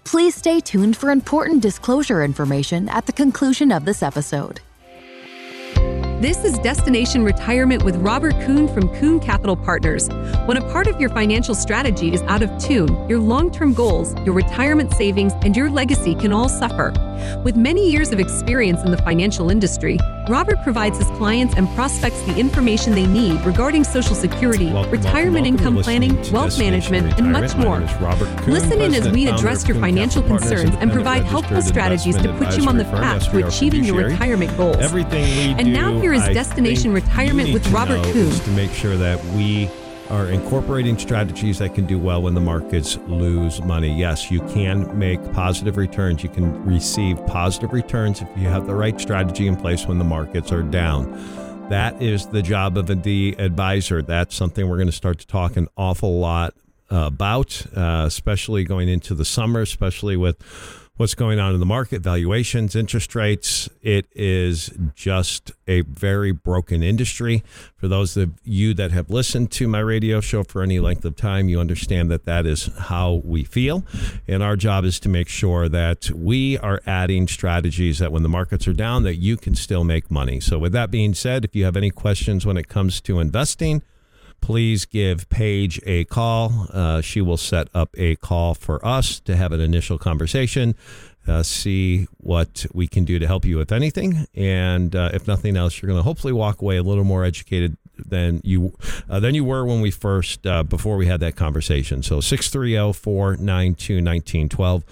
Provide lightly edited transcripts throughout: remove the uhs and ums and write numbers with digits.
Please stay tuned for important disclosure information at the conclusion of this episode. This is Destination Retirement with Robert Kuhn from Kuhn Capital Partners. When a part of your financial strategy is out of tune, your long-term goals, your retirement savings, and your legacy can all suffer. With many years of experience in the financial industry, Robert provides his clients and prospects the information they need regarding Social Security, retirement income planning, wealth management, and much more. Listen in as we address your financial concerns and provide helpful strategies to put you on the path to achieving your retirement goals. And now here is Destination Retirement with Robert Kuhn. To make sure that we are incorporating strategies that can do well when the markets lose money. Yes, you can make positive returns. You can receive positive returns if you have the right strategy in place when the markets are down. That is the job of the advisor. That's something we're going to start to talk an awful lot about, especially going into the summer, especially with what's going on in the market, valuations, interest rates. It is just a very broken industry. For those of you that have listened to my radio show for any length of time, you understand that that is how we feel. And our job is to make sure that we are adding strategies that when the markets are down, that you can still make money. So with that being said, if you have any questions when it comes to investing, please give Paige a call. She will set up a call for us to have an initial conversation, see what we can do to help you with anything. And if nothing else, you're going to hopefully walk away a little more educated than you were when we first, before we had that conversation. So 630-492-1912.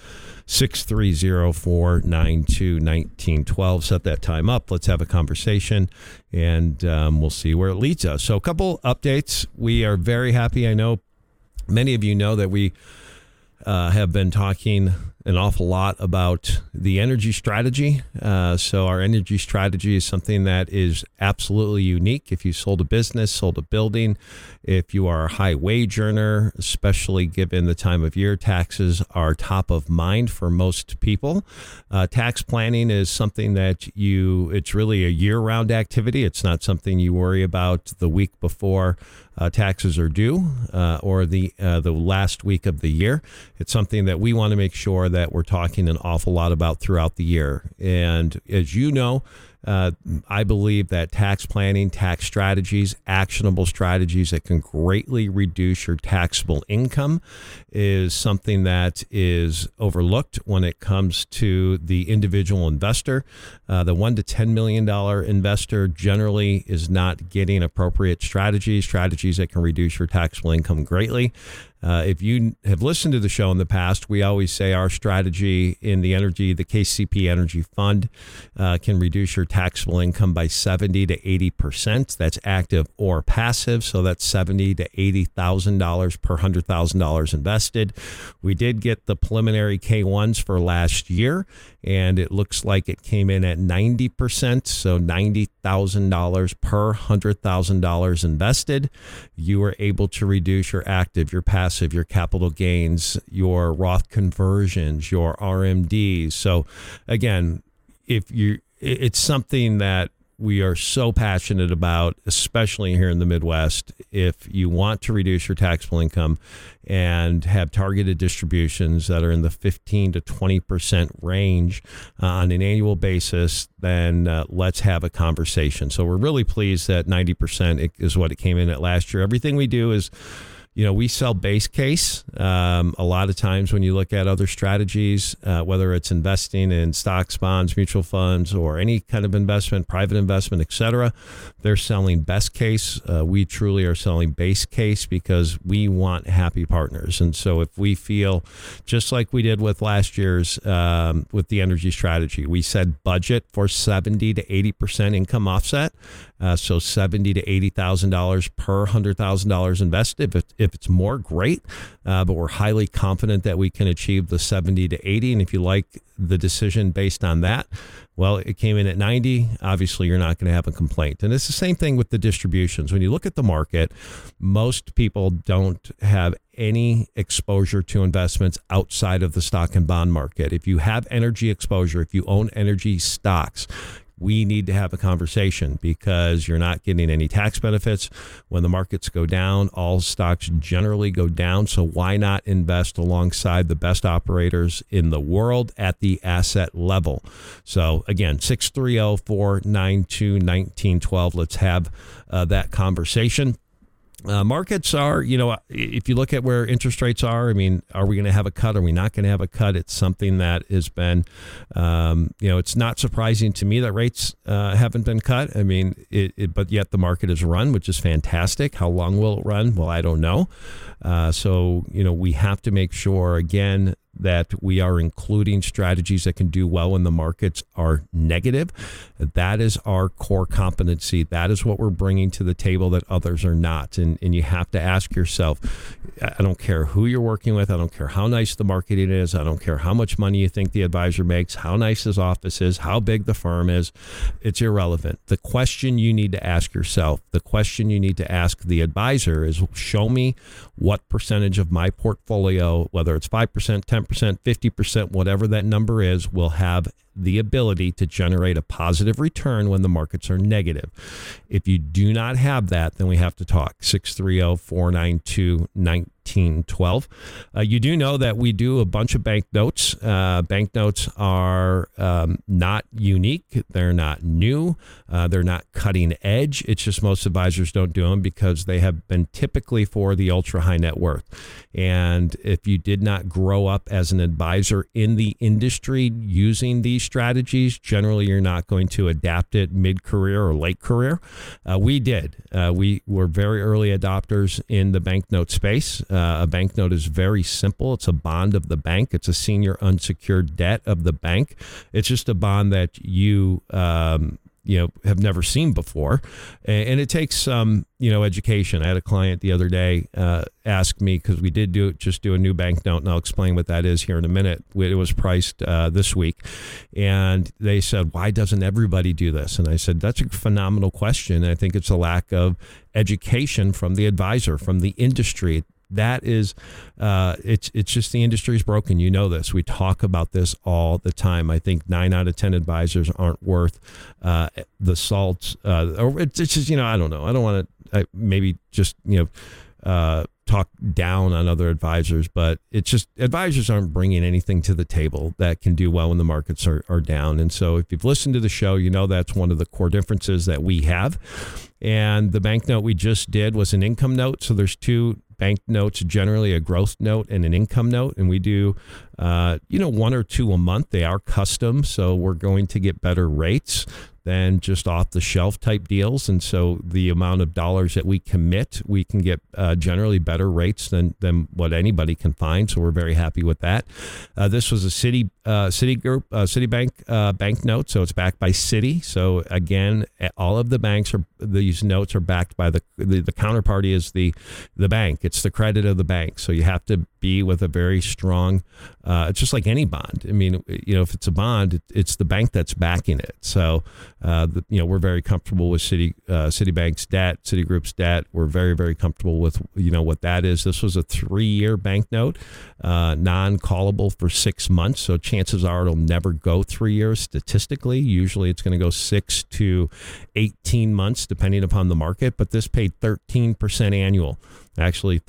630-492-1912. Set that time up. Let's have a conversation, and we'll see where it leads us. So a couple updates. We are very happy. I know many of you know that we have been talking an awful lot about the energy strategy. So our energy strategy is something that is absolutely unique. If you sold a business, sold a building, if you are a high wage earner, especially given the time of year, taxes are top of mind for most people. Tax planning is something that it's really a year-round activity. It's not something you worry about the week before taxes are due or the last week of the year. It's something that we want to make sure that we're talking an awful lot about throughout the year. And as you know, I believe that tax planning, tax strategies, actionable strategies that can greatly reduce your taxable income is something that is overlooked when it comes to the individual investor. The $1 to $10 million investor generally is not getting appropriate strategies that can reduce your taxable income greatly. If you have listened to the show in the past, we always say our strategy in the KCP Energy Fund can reduce your taxable income by 70 to 80%. That's active or passive. So that's $70,000 to $80,000 per $100,000 invested. We did get the preliminary K1s for last year, and it looks like it came in at 90%. So $90,000 per $100,000 invested. You were able to reduce your active, your passive, your capital gains, your Roth conversions, your RMDs. So again, it's something that we are so passionate about, especially here in the Midwest. If you want to reduce your taxable income and have targeted distributions that are in the 15 to 20% range on an annual basis, then let's have a conversation. So we're really pleased that 90% is what it came in at last year. Everything we do is, we sell base case. A lot of times when you look at other strategies, whether it's investing in stocks, bonds, mutual funds, or any kind of investment, private investment, et cetera, they're selling best case. We truly are selling base case because we want happy partners. And so if we feel, just like we did with last year's, with the energy strategy, we said budget for 70 to 80% income offset. So $70,000 to $80,000 per $100,000 invested. If it's more, great. But we're highly confident that we can achieve the 70 to 80. And if you like the decision based on that, well, it came in at 90. Obviously, you're not going to have a complaint. And it's the same thing with the distributions. When you look at the market, most people don't have any exposure to investments outside of the stock and bond market. If you have energy exposure, if you own energy stocks, we need to have a conversation because you're not getting any tax benefits. When the markets go down, all stocks generally go down. So why not invest alongside the best operators in the world at the asset level? So again, 630-492-1912. Let's have that conversation. Markets are, if you look at where interest rates are, I mean, are we going to have a cut? Are we not going to have a cut? It's something that has been, it's not surprising to me that rates haven't been cut. I mean, but yet the market has run, which is fantastic. How long will it run? Well, I don't know. So, we have to make sure, again, that we are including strategies that can do well when the markets are negative. That is our core competency. That is what we're bringing to the table that others are not. And you have to ask yourself, I don't care who you're working with. I don't care how nice the marketing is. I don't care how much money you think the advisor makes, how nice his office is, how big the firm is. It's irrelevant. The question you need to ask yourself, the question you need to ask the advisor is, show me what percentage of my portfolio, whether it's 5%, 10%, 50%, whatever that number is, will have the ability to generate a positive return when the markets are negative. If you do not have that, then we have to talk. 630-492-1912. You do know that we do a bunch of bank notes. Bank notes are not unique. They're not new. They're not cutting edge. It's just most advisors don't do them because they have been typically for the ultra high net worth. And if you did not grow up as an advisor in the industry using these strategies, generally you're not going to adapt it mid-career or late career. We did. We were very early adopters in the banknote space. A banknote is very simple. It's a bond of the bank. It's a senior unsecured debt of the bank. It's just a bond that you have never seen before. And it takes some, education. I had a client the other day ask me, because we did do a new banknote, and I'll explain what that is here in a minute. It was priced this week. And they said, why doesn't everybody do this? And I said, that's a phenomenal question. I think it's a lack of education from the advisor, from the industry. That is, it's just the industry is broken. You know this. We talk about this all the time. I think 9 out of 10 advisors aren't worth the salt. Or it's just, I don't know. I don't want to maybe just, talk down on other advisors, but it's just advisors aren't bringing anything to the table that can do well when the markets are down. And so if you've listened to the show, that's one of the core differences that we have. And the banknote we just did was an income note. So there's two bank notes, generally a growth note and an income note. And we do, 1 or 2 a month. They are custom. So we're going to get better rates than just off the shelf type deals. And so the amount of dollars that we commit, we can get generally better rates than what anybody can find. So we're very happy with that. This was a Citibank bank note. So it's backed by Citi. So again, all of the banks these notes are backed by the counterparty is the bank. It's the credit of the bank. So you have to be with a very strong, it's just like any bond. I mean, if it's a bond, it's the bank that's backing it. So, we're very comfortable with Citibank's debt, Citigroup's debt. We're very, very comfortable with, what that is. This was a 3-year banknote, non-callable for 6 months. So chances are it'll never go 3 years statistically. Usually it's going to go 6 to 18 months, depending upon the market. But this paid 13% annual. Actually,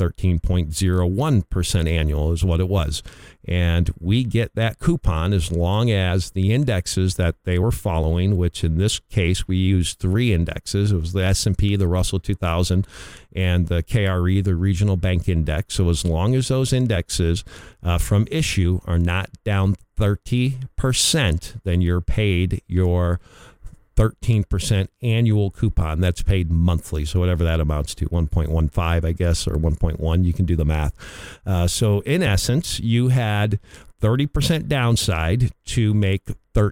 13.01% annual is what it was. And we get that coupon as long as the indexes that they were following, which in this case, we used 3 indexes. It was the S&P, the Russell 2000, and the KRE, the Regional Bank Index. So as long as those indexes from issue are not down 30%, then you're paid your 13% annual coupon. That's paid monthly. So whatever that amounts to, 1.15, I guess, or 1.1, you can do the math. So in essence, you had 30% downside to make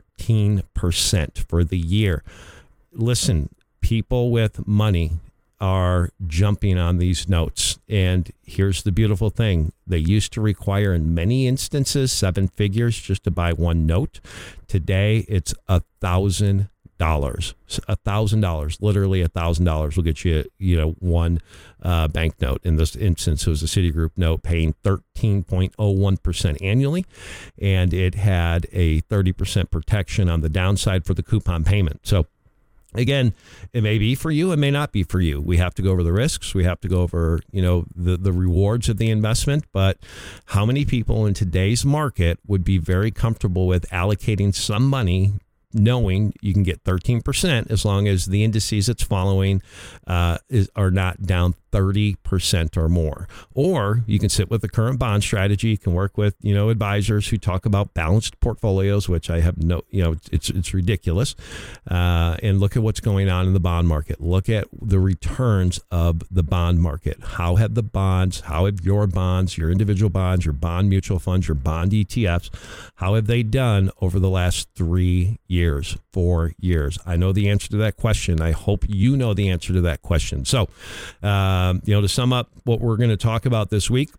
13% for the year. Listen, people with money are jumping on these notes. And here's the beautiful thing. They used to require, in many instances, 7 figures just to buy one note. Today, it's $1,000 $1,000, literally $1,000 will get you, one banknote. In this instance, it was a Citigroup note paying 13.01% annually, and it had a 30% protection on the downside for the coupon payment. So again, it may be for you, it may not be for you. We have to go over the risks. We have to go over, the rewards of the investment. But how many people in today's market would be very comfortable with allocating some money, knowing you can get 13% as long as the indices it's following are not down 30% or more? Or you can sit with the current bond strategy. You can work with, advisors who talk about balanced portfolios, which I have it's ridiculous. And look at what's going on in the bond market. Look at the returns of the bond market. How have your bonds, your individual bonds, your bond mutual funds, your bond ETFs, how have they done over the last 3 years, 4 years? I know the answer to that question. I hope you know the answer to that question. So, to sum up what we're going to talk about this week,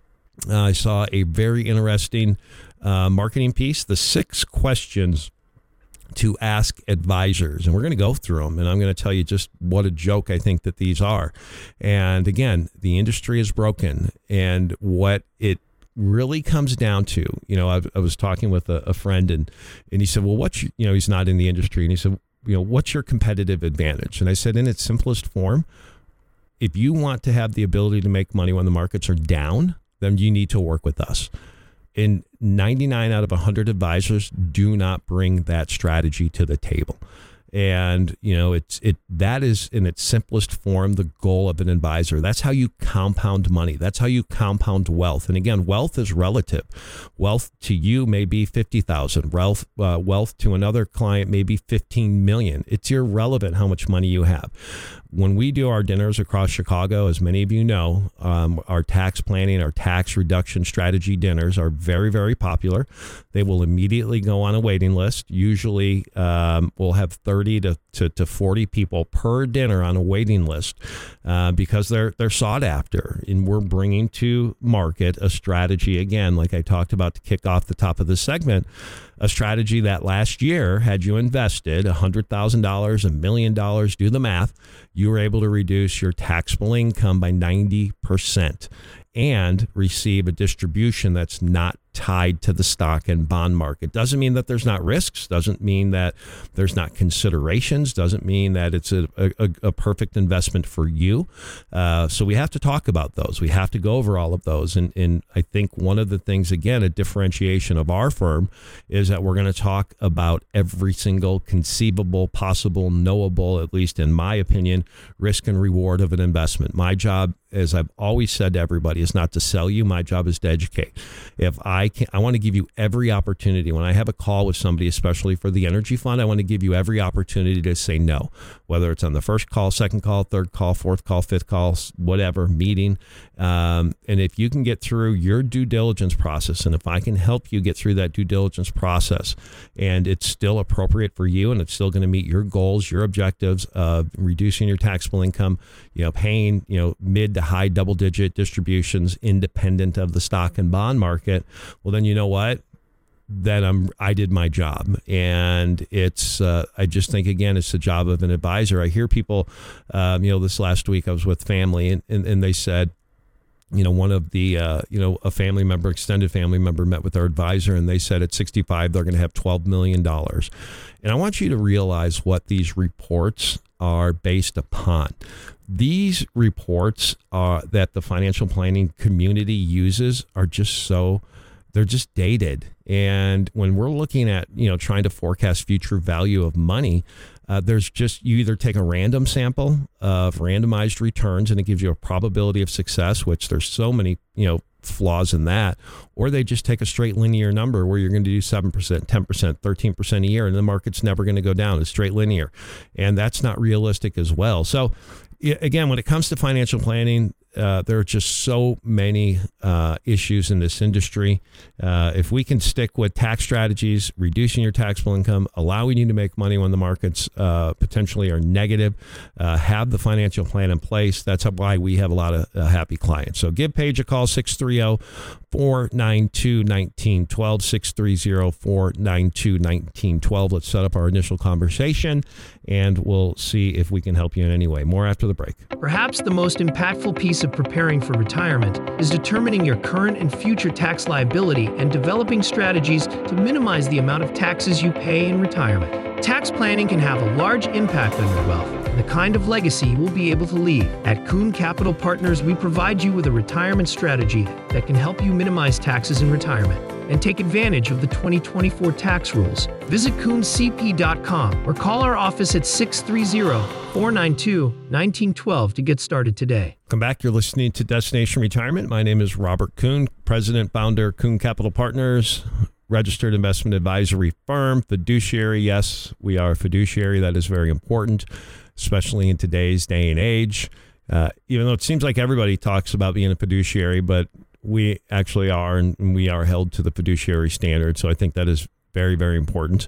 I saw a very interesting marketing piece, the 6 questions to ask advisors. And we're going to go through them. And I'm going to tell you just what a joke I think that these are. And again, the industry is broken. And what it really comes down to, I was talking with a friend and he said, well, he's not in the industry. And he said, what's your competitive advantage? And I said, in its simplest form, if you want to have the ability to make money when the markets are down, then you need to work with us. And 99 out of 100 advisors do not bring that strategy to the table. And, that is in its simplest form, the goal of an advisor. That's how you compound money. That's how you compound wealth. And again, wealth is relative. Wealth to you may be 50,000. Wealth to another client may be 15 million. It's irrelevant how much money you have. When we do our dinners across Chicago, as many of you know, our tax planning, our tax reduction strategy dinners are very, very popular. They will immediately go on a waiting list. Usually we'll have 30 to 40 people per dinner on a waiting list because they're sought after. And we're bringing to market a strategy, again, like I talked about to kick off the top of the segment, a strategy that last year, had you invested $100,000, $1 million, do the math, you were able to reduce your taxable income by 90% and receive a distribution that's not tied to the stock and bond market. Doesn't mean that there's not risks, doesn't mean that there's not considerations, doesn't mean that it's a perfect investment for you. So we have to talk about those. We have to go over all of those. And I think one of the things, again, a differentiation of our firm is that we're going to talk about every single conceivable, possible, knowable, at least in my opinion, risk and reward of an investment. My job, as I've always said to everybody, is not to sell you. My job is to educate. If I want to give you every opportunity. When I have a call with somebody, especially for the energy fund, I want to give you every opportunity to say no, whether it's on the first call, second call, third call, fourth call, fifth call, whatever, meeting. And if you can get through your due diligence process, and if I can help you get through that due diligence process, and it's still appropriate for you, and it's still going to meet your goals, your objectives of reducing your taxable income, paying, mid to high double-digit distributions independent of the stock and bond market, well, then you know what? Then I did my job. And it's, I just think, again, it's the job of an advisor. I hear people, this last week I was with family and they said, one of the, a family member, extended family member met with our advisor, and they said at 65, they're going to have $12 million. And I want you to realize what these reports are based upon. These reports that the financial planning community uses are they're just dated. And when we're looking at, trying to forecast future value of money, there's just, you either take a random sample of randomized returns and it gives you a probability of success, which there's so many, flaws in that, or they just take a straight linear number where you're going to do 7%, 10%, 13% a year, and the market's never going to go down. It's straight linear. And that's not realistic as well. So again, when it comes to financial planning, there are just so many issues in this industry. If we can stick with tax strategies, reducing your taxable income, allowing you to make money when the markets potentially are negative, have the financial plan in place, that's why we have a lot of happy clients. So give Paige a call, 630-492-1912, 630-492-1912. Let's set up our initial conversation, and we'll see if we can help you in any way. More after the break. Perhaps the most impactful piece of preparing for retirement is determining your current and future tax liability and developing strategies to minimize the amount of taxes you pay in retirement. Tax planning can have a large impact on your wealth and the kind of legacy you will be able to leave. At Kuhn Capital Partners, we provide you with a retirement strategy that can help you minimize taxes in retirement and take advantage of the 2024 tax rules. Visit KuhnCP.com or call our office at 630-492-1912 to get started today. Come back. You're listening to Destination Retirement. My name is Robert Kuhn, president, founder, Kuhn Capital Partners, registered investment advisory firm, fiduciary. Yes, we are a fiduciary. That is very important, especially in today's day and age. Even though it seems like everybody talks about being a fiduciary, but we actually are, and we are held to the fiduciary standard. So I think that is very, very important.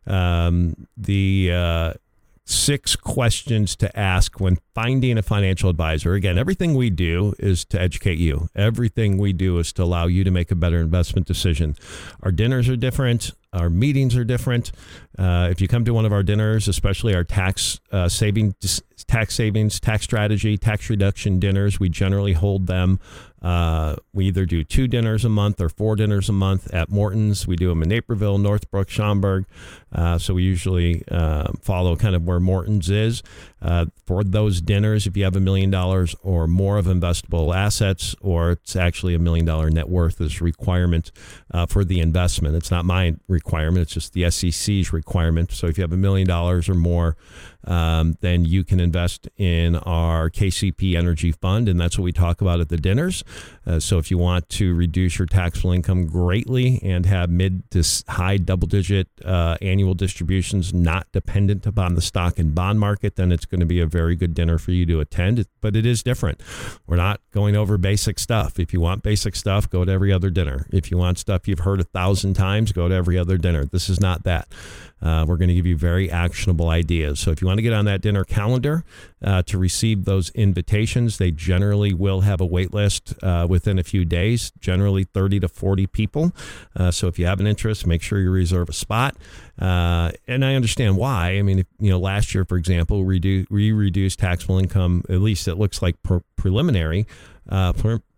The 6 questions to ask when finding a financial advisor. Again, everything we do is to educate you. Everything we do is to allow you to make a better investment decision. Our dinners are different. Our meetings are different. If you come to one of our dinners, especially our tax savings, tax strategy, tax reduction dinners, we generally hold them. We either do 2 dinners a month or 4 dinners a month at Morton's. We do them in Naperville, Northbrook, Schaumburg. So we usually follow kind of where Morton's is. For those dinners, if you have $1 million or more of investable assets, or it's actually $1 million net worth is requirement for the investment. It's not my requirement. It's just the SEC's requirement. So if you have $1 million or more, then you can invest in our KCP Energy Fund, and that's what we talk about at the dinners. So if you want to reduce your taxable income greatly and have mid to high double-digit annual distributions not dependent upon the stock and bond market, then it's going to be a very good dinner for you to attend. But it is different. We're not going over basic stuff. If you want basic stuff, go to every other dinner. If you want stuff you've heard 1,000 times, go to every other dinner. This is not that. We're going to give you very actionable ideas. So if you want to get on that dinner calendar to receive those invitations, they generally will have a wait list within a few days, generally 30 to 40 people. So if you have an interest, make sure you reserve a spot. And I understand why. I mean, last year, for example, we reduced taxable income, at least it looks like preliminarily by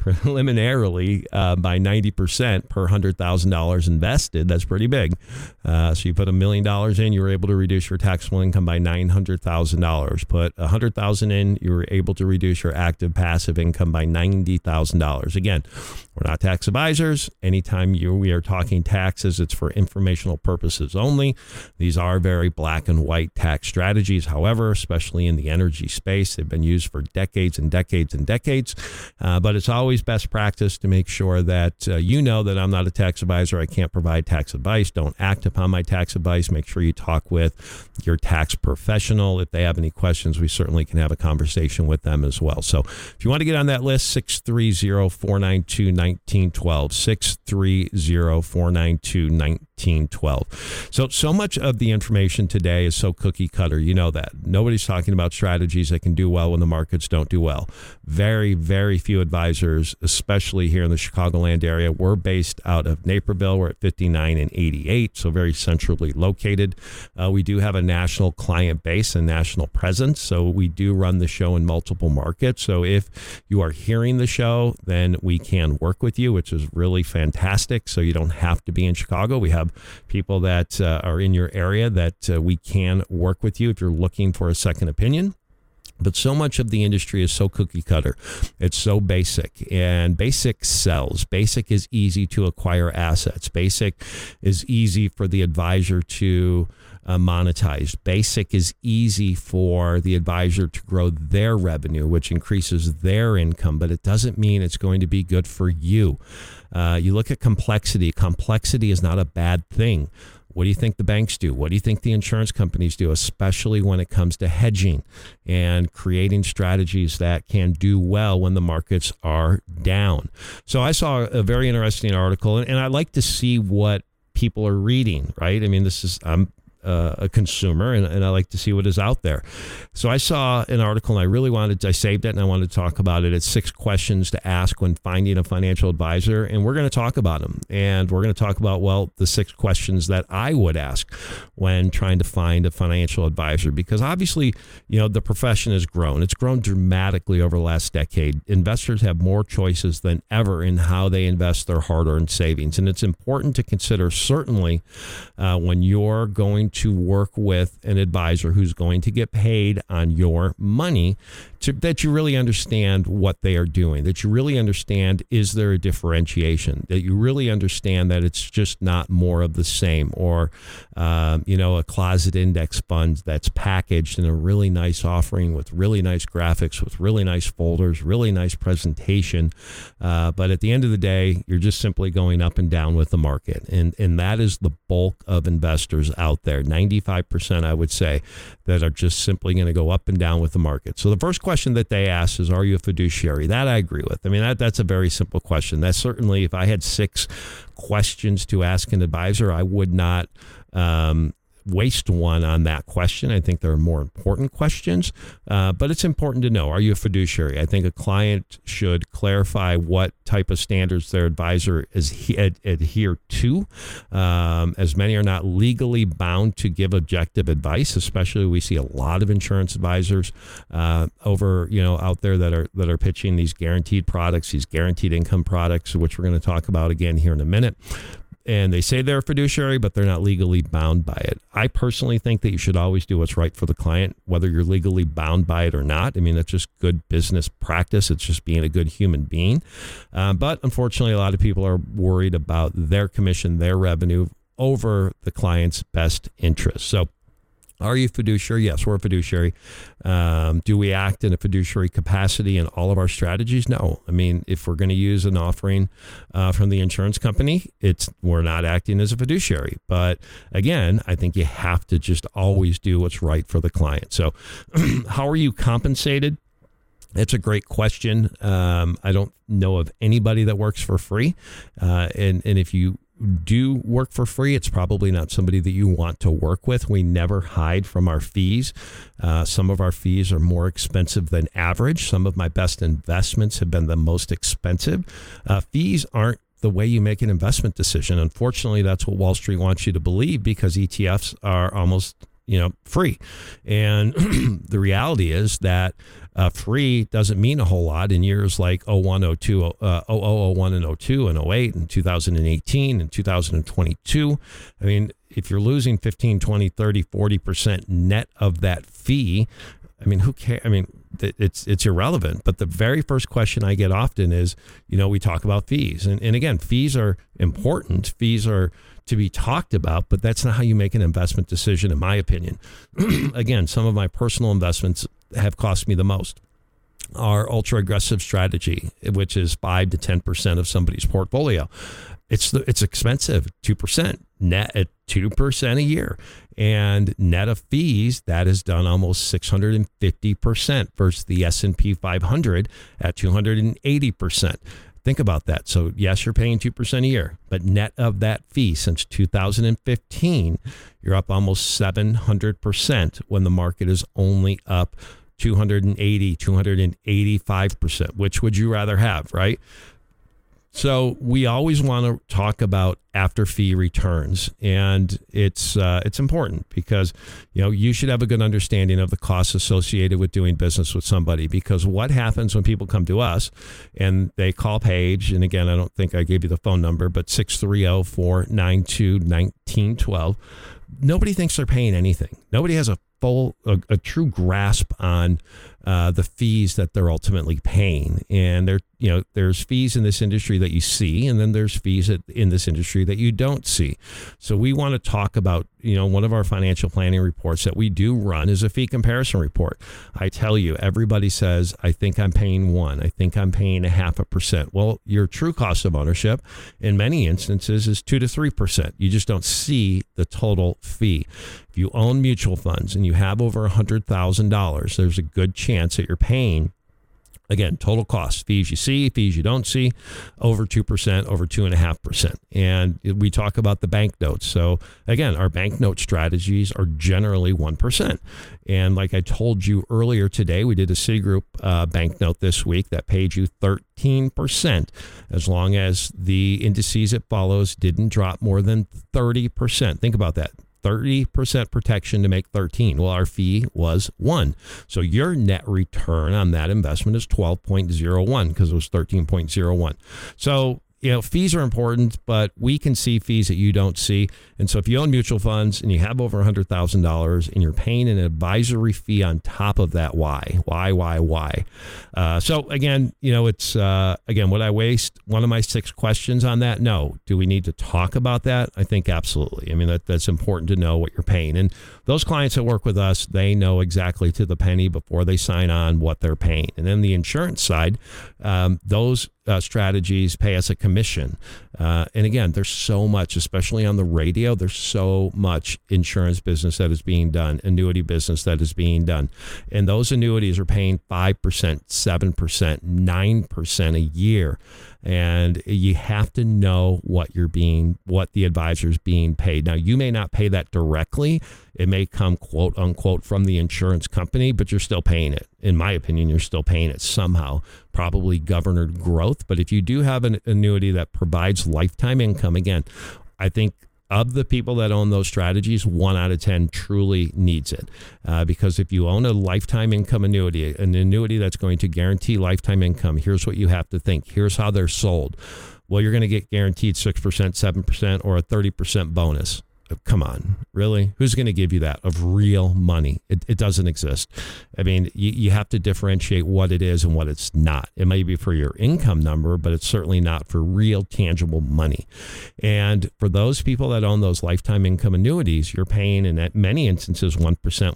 90% per $100,000 invested. That's pretty big. So you put $1 million in, you were able to reduce your taxable income by $900,000. Put $100,000 in, you were able to reduce your active passive income by $90,000. Again, we're not tax advisors. Anytime we are talking taxes, it's for informational purposes only. These are very black and white tax strategies. However, especially in the energy space, they've been used for decades and decades and decades. But it's always best practice to make sure that that I'm not a tax advisor. I can't provide tax advice. Don't act upon my tax advice. Make sure you talk with your tax professional. If they have any questions, we certainly can have a conversation with them as well. So if you want to get on that list, 630-492-1912, 630-492-1912. So much of the information today is so cookie cutter. You know that. Nobody's talking about strategies that can do well when the markets don't do well. Very, very few advisors, especially here in the Chicagoland area. We're based out of Naperville. We're at 59 and 88, so very centrally located. We do have a national client base and national presence, so we do run the show in multiple markets. So if you are hearing the show, then we can work with you, which is really fantastic. So you don't have to be in Chicago. We have people that are in your area that we can work with you if you're looking for a second opinion. But so much of the industry is so cookie cutter. It's so basic, and basic sells. Basic is easy to acquire assets. Basic is easy for the advisor to monetized. Basic is easy for the advisor to grow their revenue, which increases their income, but it doesn't mean it's going to be good for you. You look at complexity. Complexity is not a bad thing. What do you think the banks do? What do you think the insurance companies do, especially when it comes to hedging and creating strategies that can do well when the markets are down? So I saw a very interesting article, and I like to see what people are reading, right? I mean, I'm a consumer, and I like to see what is out there. So I saw an article, and I saved it, and I wanted to talk about it. It's 6 questions to ask when finding a financial advisor, and we're going to talk about them. And we're going to talk about, the 6 questions that I would ask when trying to find a financial advisor, because obviously, the profession has grown. It's grown dramatically over the last decade. Investors have more choices than ever in how they invest their hard-earned savings, and it's important to consider, certainly, when you're going to work with an advisor who's going to get paid on your money, that you really understand what they are doing, that you really understand, is there a differentiation, that you really understand that it's just not more of the same, or a closet index fund that's packaged in a really nice offering with really nice graphics, with really nice folders, really nice presentation, but at the end of the day, you're just simply going up and down with the market, and that is the bulk of investors out there. 95%, I would say, that are just simply going to go up and down with the market. So the first question that they ask is, are you a fiduciary? That I agree with. I mean, that's a very simple question. That's certainly, if I had 6 questions to ask an advisor, I would not waste one on that question. I think there are more important questions, but it's important to know, are you a fiduciary? I think a client should clarify what type of standards their advisor is adhere to, as many are not legally bound to give objective advice. Especially, we see a lot of insurance advisors out there that are pitching these guaranteed products, these guaranteed income products, which we're going to talk about again here in a minute. And they say they're a fiduciary, but they're not legally bound by it. I personally think that you should always do what's right for the client, whether you're legally bound by it or not. I mean, that's just good business practice. It's just being a good human being. But unfortunately, a lot of people are worried about their commission, their revenue over the client's best interest. So, are you a fiduciary? Yes, we're a fiduciary. Do we act in a fiduciary capacity in all of our strategies? No. I mean, if we're going to use an offering from the insurance company, we're not acting as a fiduciary. But again, I think you have to just always do what's right for the client. So how are you compensated? That's a great question. I don't know of anybody that works for free. And if you do work for free, it's probably not somebody that you want to work with. We never hide from our fees. Some of our fees are more expensive than average. Some of my best investments have been the most expensive. Fees aren't the way you make an investment decision. Unfortunately, that's what Wall Street wants you to believe, because ETFs are almost free. And the reality is that free doesn't mean a whole lot in years like 01, 02, 0001 and 02 and 08 and 2018 and 2022. I mean, if you're losing 15, 20, 30, 40% net of that fee, I mean, who cares? I mean, it's irrelevant. But the very first question I get often is, we talk about fees. And again, fees are important. Fees are to be talked about, but that's not how you make an investment decision, in my opinion. Again, some of my personal investments have cost me the most. Our ultra aggressive strategy, which is 5 to 10% of somebody's portfolio. It's expensive, 2% net at 2% a year, and net of fees that is done almost 650% versus the S&P 500 at 280%. Think about that. So yes, you're paying 2% a year, but net of that fee since 2015, you're up almost 700% when the market is only up 280, 285%. Which would you rather have, right? So we always want to talk about after fee returns, and it's important because you should have a good understanding of the costs associated with doing business with somebody. Because what happens when people come to us and they call Paige, and again, I don't think I gave you the phone number, but 630-492-1912. Nobody thinks they're paying anything. Nobody has a true grasp on the fees that they're ultimately paying. And there's fees in this industry that you see, and then there's fees in this industry that you don't see. So we want to talk about one of our financial planning reports that we do run is a fee comparison report. I tell you, everybody says, I think I'm paying 1%. I think I'm paying 0.5%. Well, your true cost of ownership in many instances is 2 to 3%. You just don't see the total fee. If you own mutual funds and you have over $100,000, there's a good chance that you're paying, again, total cost, fees you see, fees you don't see, over 2%, over 2.5%. And we talk about the bank notes. So again, our bank note strategies are generally 1%. And like I told you earlier today, we did a Citigroup bank note this week that paid you 13%, as long as the indices it follows didn't drop more than 30%. Think about that. 30% protection to make 13. Well, our fee was 1. So your net return on that investment is 12.01 because it was 13.01. So, fees are important, but we can see fees that you don't see. And so if you own mutual funds and you have over $100,000 and you're paying an advisory fee on top of that, why? So again, it's, would I waste one of my 6 questions on that? No. Do we need to talk about that? I think absolutely. I mean, that's important to know what you're paying. And those clients that work with us, they know exactly to the penny before they sign on what they're paying. And then the insurance side, those strategies pay us a commission. And again, there's so much, especially on the radio, there's so much insurance business that is being done, annuity business that is being done. And those annuities are paying 5%, 7%, 9% a year. And you have to know what the advisor's being paid. Now, you may not pay that directly. It may come, quote unquote, from the insurance company, but you're still paying it. In my opinion, you're still paying it somehow, probably governed growth. But if you do have an annuity that provides lifetime income, again, I think of the people that own those strategies, 1 out of 10 truly needs it. Because if you own a lifetime income annuity, an annuity that's going to guarantee lifetime income, here's what you have to think. Here's how they're sold. Well, you're going to get guaranteed 6%, 7%, or a 30% bonus. Come on, really? Who's going to give you that of real money? It doesn't exist. I mean, you have to differentiate what it is and what it's not. It may be for your income number, but it's certainly not for real tangible money. And for those people that own those lifetime income annuities, you're paying in many instances 1%,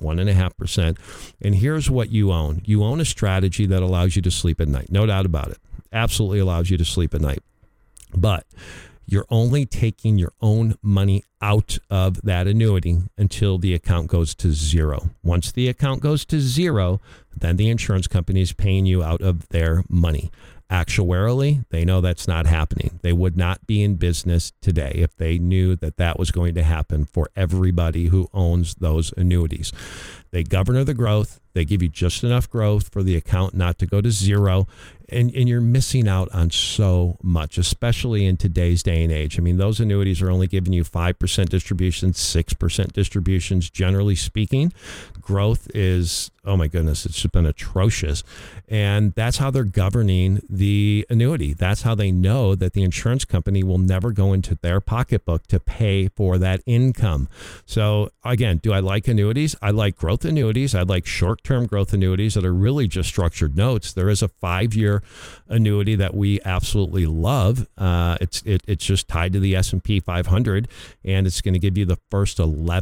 1.5%. And here's what you own. You own a strategy that allows you to sleep at night. No doubt about it. Absolutely allows you to sleep at night. But you're only taking your own money out of that annuity until the account goes to 0. Once the account goes to 0, then the insurance company is paying you out of their money. Actuarially, they know that's not happening. They would not be in business today if they knew that that was going to happen for everybody who owns those annuities. They govern the growth. They give you just enough growth for the account not to go to 0. And you're missing out on so much, especially in today's day and age. I mean, those annuities are only giving you 5% distributions, 6% distributions, generally speaking. Growth is, oh my goodness, it's been atrocious. And that's how they're governing the annuity. That's how they know that the insurance company will never go into their pocketbook to pay for that income. So again, do I like annuities? I like growth annuities. I like short-term growth annuities that are really just structured notes. There is a 5-year annuity that we absolutely love. It's just tied to the S&P 500, and it's going to give you the first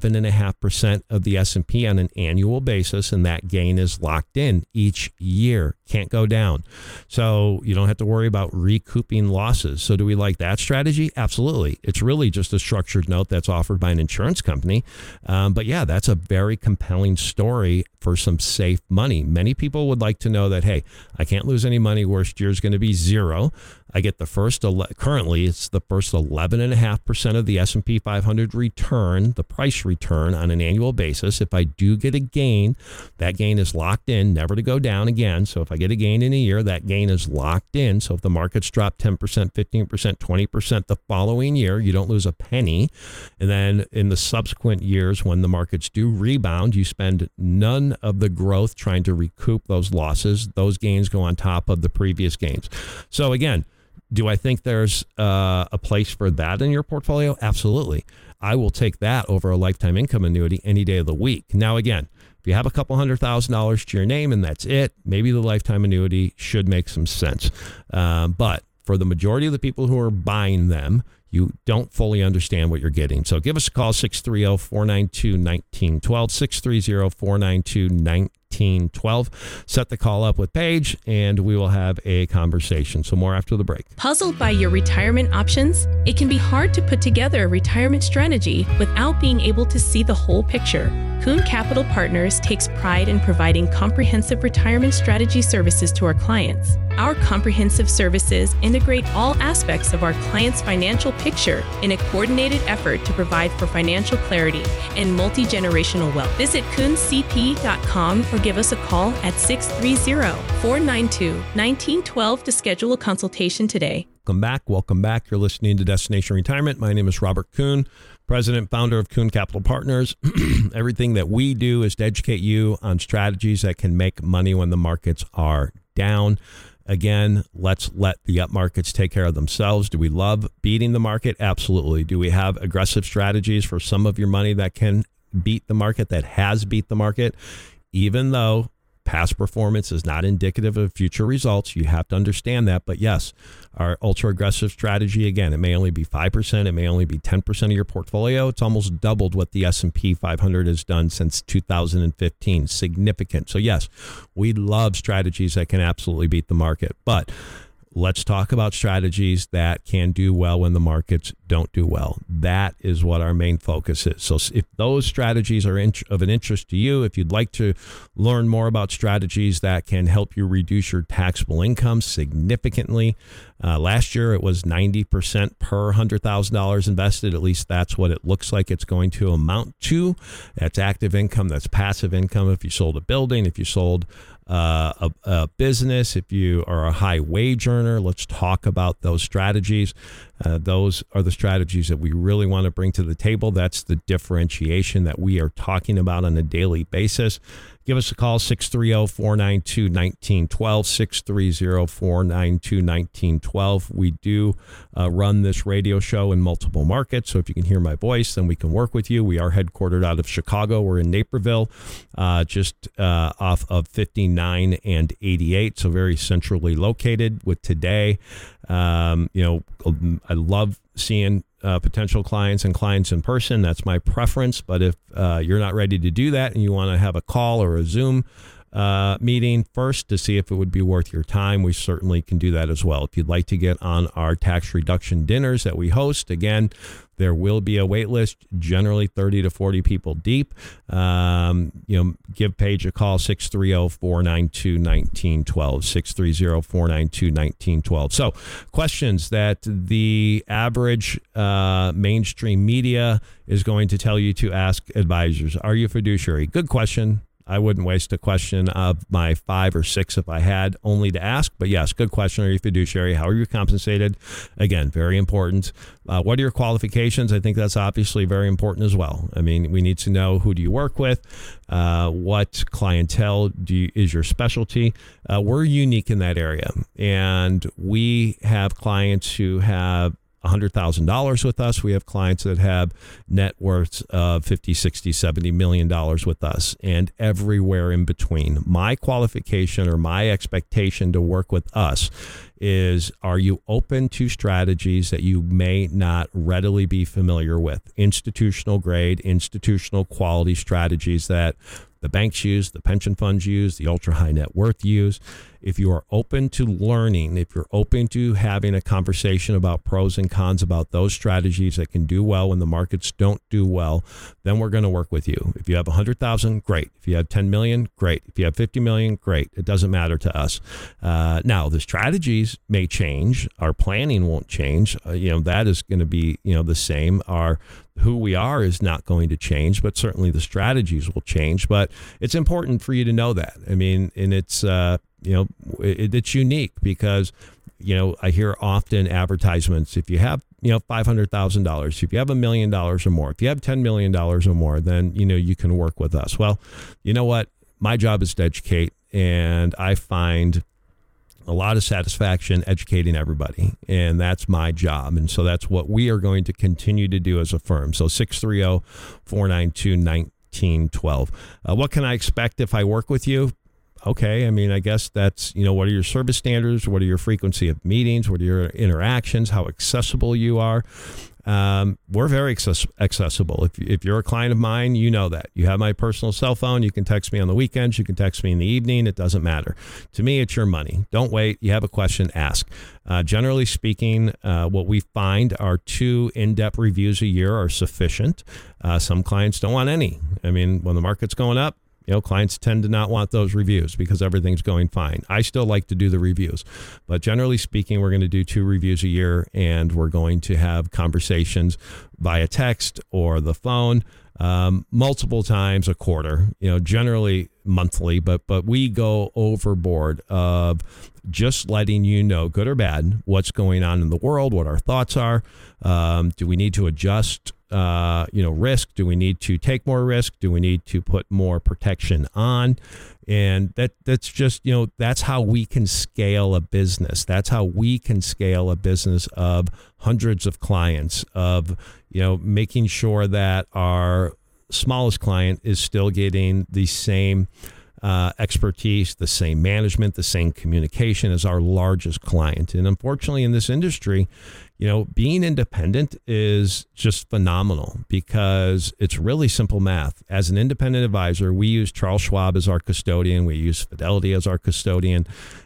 11.5% of the S&P on an annual basis, and that gain is locked in each year. Can't go down. So you don't have to worry about recouping losses. So do we like that strategy? Absolutely. It's really just a structured note that's offered by an insurance company. But yeah, that's a very compelling story for some safe money. Many people would like to know that, hey, I can't lose any money. Worst year is going to be 0. I get the first, currently it's the first 11.5% of the S&P 500 return, the price return on an annual basis. If I do get a gain, that gain is locked in, never to go down again. So if I get a gain in a year, that gain is locked in. So if the markets drop 10%, 15%, 20% the following year, you don't lose a penny. And then in the subsequent years, when the markets do rebound, you spend none of the growth trying to recoup those losses. Those gains go on top of the previous gains. So again, do I think there's a place for that in your portfolio? Absolutely. I will take that over a lifetime income annuity any day of the week. Now, again, if you have a couple $100,000 to your name and that's it, maybe the lifetime annuity should make some sense. But for the majority of the people who are buying them, you don't fully understand what you're getting. So give us a call, 630-492-1912, 630-492-1912. Set the call up with Paige, and we will have a conversation. So more after the break. Puzzled by your retirement options? It can be hard to put together a retirement strategy without being able to see the whole picture. Kuhn Capital Partners takes pride in providing comprehensive retirement strategy services to our clients. Our comprehensive services integrate all aspects of our client's financial picture in a coordinated effort to provide for financial clarity and multi-generational wealth. Visit kuhncp.com or give us a call at 630-492-1912 to schedule a consultation today. Welcome back. You're listening to Destination Retirement. My name is Robert Kuhn, president, founder of Kuhn Capital Partners. Everything that we do is to educate you on strategies that can make money when the markets are down. Again, let's let the up markets take care of themselves. Do we love beating the market? Absolutely. Do we have aggressive strategies for some of your money that can beat the market, that has beat the market? Even though past performance is not indicative of future results, you have to understand that. But yes, our ultra aggressive strategy, again, it may only be 5%, it may only be 10% of your portfolio. It's almost doubled what the S&P 500 has done since 2015. Significant. So yes, we love strategies that can absolutely beat the market. But let's talk about strategies that can do well when the markets don't do well. That is what our main focus is. So if those strategies are of an interest to you, if you'd like to learn more about strategies that can help you reduce your taxable income significantly, last year it was 90% per $100,000 invested. At least that's what it looks like it's going to amount to. That's active income. That's passive income. If you sold a building, if you sold a business, if you are a high wage earner, let's talk about those strategies. Those are the strategies that we really want to bring to the table. That's the differentiation that we are talking about on a daily basis. Give us a call, 630-492-1912, 630-492-1912. We do run this radio show in multiple markets, so if you can hear my voice, then we can work with you. We are headquartered out of Chicago. We're in Naperville, just off of 59 and 88, so very centrally located. With today, I love seeing potential clients and clients in person. That's my preference. But if you're not ready to do that and you want to have a call or a Zoom meeting first to see if it would be worth your time, we certainly can do that as well. If you'd like to get on our tax reduction dinners that we host, again, there will be a wait list, generally 30 to 40 people deep. Give Paige a call, 630-492-1912, 630-492-1912. So questions that the average mainstream media is going to tell you to ask advisors. Are you a fiduciary? Good question. I wouldn't waste a question of my 5 or 6 if I had only to ask. But yes, good question. Are you fiduciary? How are you compensated? Again, very important. What are your qualifications? I think that's obviously very important as well. I mean, we need to know, who do you work with? What clientele is your specialty? We're unique in that area. And we have clients who have $100,000 with us. We have clients that have net worths of $50, $60, $70 million with us, and everywhere in between. My qualification or my expectation to work with us is, are you open to strategies that you may not readily be familiar with? Institutional grade, institutional quality strategies that the banks use, the pension funds use, the ultra high net worth use. If you are open to learning, if you're open to having a conversation about pros and cons about those strategies that can do well when the markets don't do well, then we're going to work with you. If you have 100,000, great. If you have 10 million, great. If you have 50 million, great. It doesn't matter to us. Now, the strategies may change. Our planning won't change. That is going to be, the same. Who we are is not going to change, but certainly the strategies will change. But it's important for you to know that. I mean, and it's, it's unique because, I hear often advertisements. If you have, $500,000, if you have $1 million or more, if you have $10 million or more, then, you can work with us. Well, you know what? My job is to educate, and I find a lot of satisfaction educating everybody, and that's my job. And so that's what we are going to continue to do as a firm. So 630-492-1912. What can I expect if I work with you? okay, I mean, I guess that's, what are your service standards? What are your frequency of meetings? What are your interactions? How accessible you are? We're very accessible. If you're a client of mine, you know that. You have my personal cell phone. You can text me on the weekends. You can text me in the evening. It doesn't matter. To me, it's your money. Don't wait. You have a question, ask. Generally speaking, what we find are 2 in-depth reviews a year are sufficient. Some clients don't want any. I mean, when the market's going up, clients tend to not want those reviews because everything's going fine. I still like to do the reviews, but generally speaking, we're going to do 2 reviews a year, and we're going to have conversations via text or the phone multiple times a quarter, generally monthly, but we go overboard of just letting you know, good or bad, what's going on in the world, what our thoughts are. Do we need to adjust risk? Do we need to take more risk? Do we need to put more protection on? And that's just, that's how we can scale a business. That's how we can scale a business of hundreds of clients, of, making sure that our smallest client is still getting the same expertise, the same management, the same communication as our largest client. And unfortunately, in this industry, being independent is just phenomenal because it's really simple math. As an independent advisor, we use Charles Schwab as our custodian. We use Fidelity as our custodian.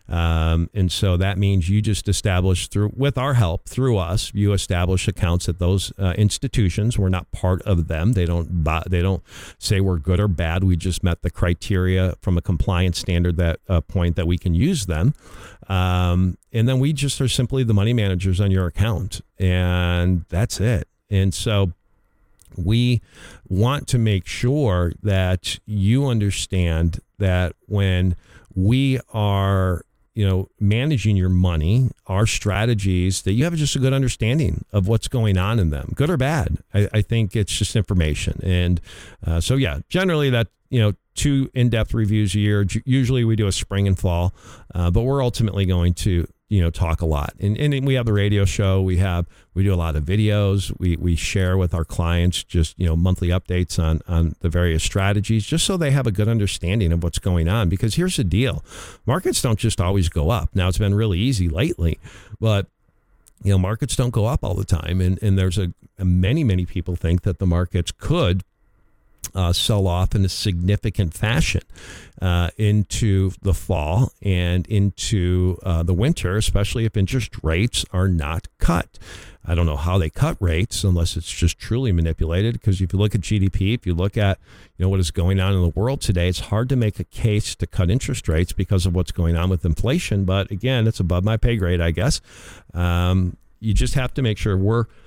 And so that means you just establish with our help, through us, you establish accounts at those institutions. We're not part of them. They don't say we're good or bad. We just met the criteria from a compliance standard point that we can use them. And then we just are simply the money managers on your account, and that's it. And so we want to make sure that you understand that when we are, managing your money, our strategies, that you have just a good understanding of what's going on in them, good or bad. I think it's just information. And so, generally that, 2 in-depth reviews a year. Usually we do a spring and fall, but we're ultimately going to, talk a lot. And we have the radio show. We do a lot of videos. We share with our clients just, monthly updates on the various strategies, just so they have a good understanding of what's going on. Because here's the deal. Markets don't just always go up. Now, it's been really easy lately, but markets don't go up all the time. And there's many people think that the markets could sell off in a significant fashion into the fall and into the winter, especially if interest rates are not cut. I don't know how they cut rates unless it's just truly manipulated, because if you look at GDP, if you look at what is going on in the world today, it's hard to make a case to cut interest rates because of what's going on with inflation. But again, it's above my pay grade, I guess. You just have to make sure